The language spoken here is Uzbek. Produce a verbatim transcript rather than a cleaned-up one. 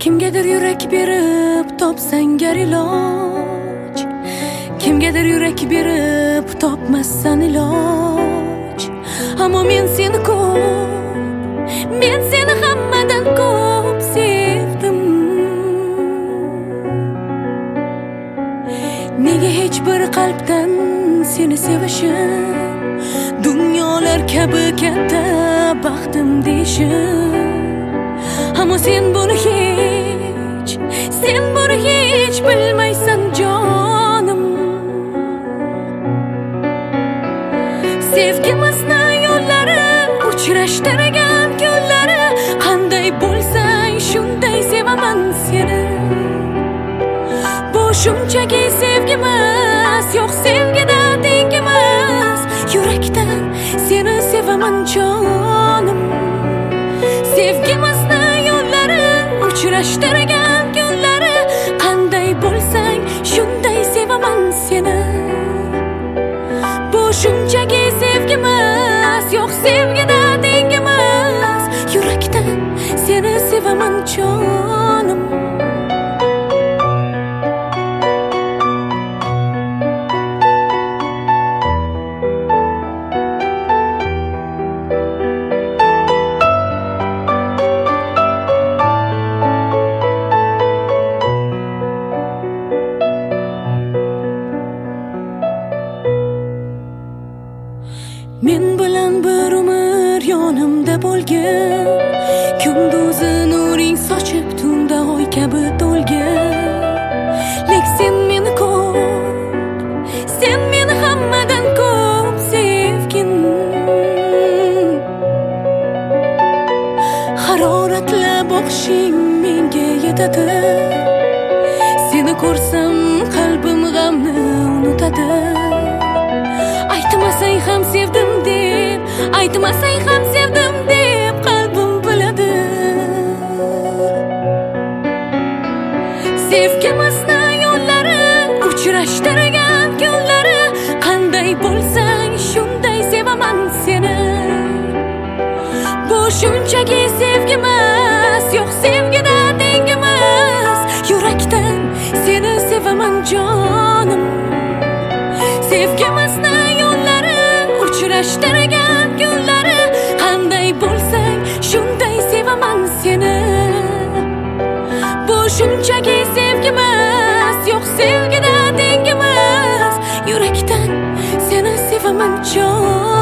Kimgadir yurak berib topsang gar iloj, kimgadir yurak berib topmassan iloj. Ammo men seni ko'p, men seni hammadan ko'p sevdim. Nega hech bir qalbdan seni sevishim, dunyolar kabi katta baxtim deyishim. Ammo sen buni hech, sen buni hech bilmaysan jonim. Sevgimizni yo'llari uchrashtirgan kunlari, qanday bo'lsang shunday sevaman seni. Bu shunchaki sevgimas, yo'q sevgida tengimas. Yurakdan seni sevaman jonim. Sevgimizni yo'llari uchrashtirgan kunlari, qanday bo'lsang shunday sevaman seni. Bu shunchaki sevgimas, yo'q sevgida tengimas. Yurakdan seni sevaman jonim. Men bilan bir umr yonimda bo'lgin, kunduzi nuring sochib tunda oy kabi to'lgin. Lek sen meni ko'p, sen meni hammadan ko'p sevgin. Haroratla boqishing menga yetadi. Seni ko'rsam qalbim g'amni unutadi. Aytmasang ham sevdim deb, aytmasang ham sevdim deb qalbim biladi. Sevgimizni yo'llari uchrashtirgan kunlari, qanday bo'lsang shunday sevaman seni. Bu shunchaki sevgimas, yo'q sevgida tengimas. Yurakdan seni sevaman jonim. Sevgimizni uchrashtirgan kunlari, qanday bo'lsang shunday sevaman seni. Bu shunchaki sevgimas, yo'q sevgida tengimas. Yurakdan seni sevaman jonim.